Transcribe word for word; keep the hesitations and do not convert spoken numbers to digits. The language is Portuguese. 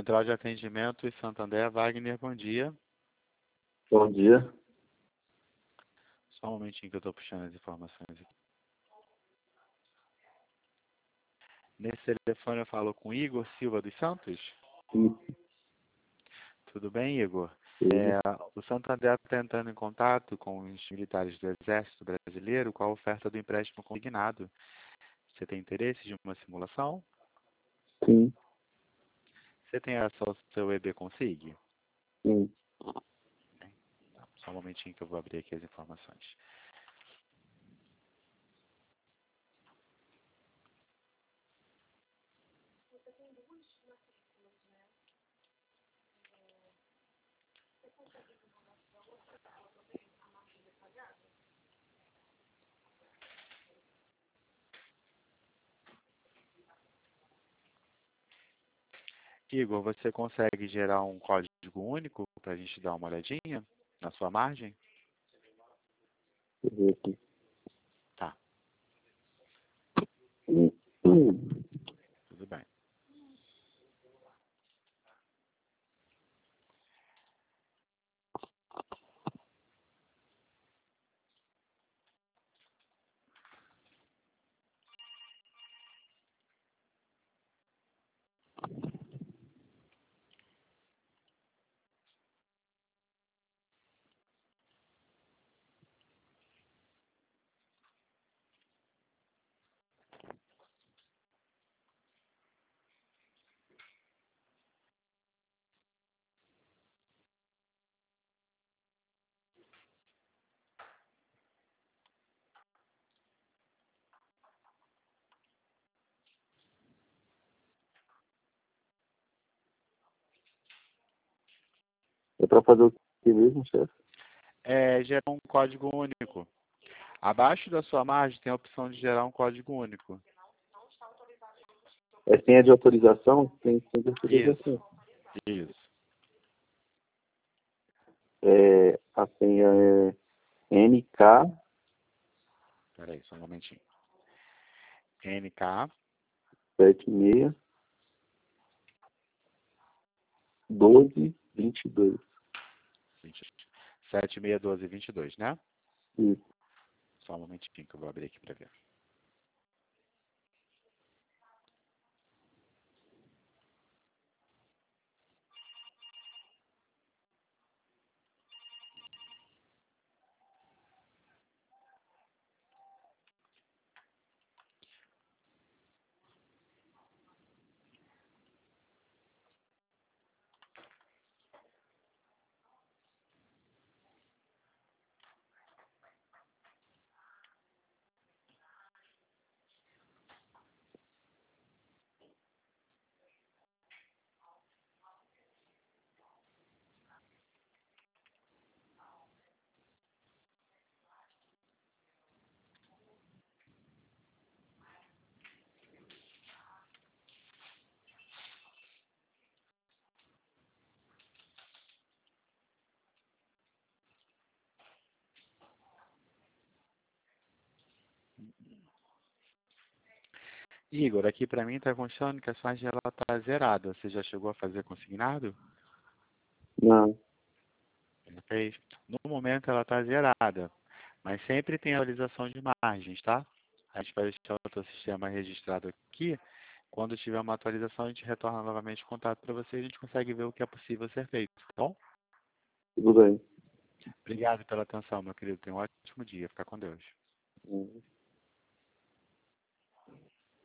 Central de Atendimento e Santander, Wagner, bom dia. Bom dia. Só um momentinho que eu estou puxando as informações aqui. Nesse telefone eu falo com Igor Silva dos Santos. Isso. Tudo bem, Igor? Tudo. É, o Santander está entrando em contato com os militares do Exército Brasileiro com a oferta do empréstimo consignado. Você tem interesse de uma simulação? Sim. Você tem acesso ao seu E B Consig? Sim. Só um momentinho que eu vou abrir aqui as informações. Igor, você consegue gerar um código único para a gente dar uma olhadinha na sua margem? Deixa eu ver aqui. Tá, Hum, hum. tudo bem. É para fazer o que mesmo, chefe? É, gerar um código único. Abaixo da sua margem tem a opção de gerar um código único. É senha de autorização? Tem senha de Isso, autorização. isso. É, a senha é N K Espera aí, só um momentinho. N K sete seis doze vinte e dois. sete seis um dois dois dois, né? Isso. Só um momentinho que eu vou abrir aqui para ver. Igor, aqui para mim está constando que a sua margem está zerada. Você já chegou a fazer consignado? Não. Já fez? No momento ela está zerada, mas sempre tem atualização de margens, tá? A gente vai deixar o teu sistema registrado aqui. Quando tiver uma atualização, a gente retorna novamente o contato para você e a gente consegue ver o que é possível ser feito, tá bom? Tudo bem. Obrigado pela atenção, meu querido. Tenha um ótimo dia. Fica com Deus. Hum.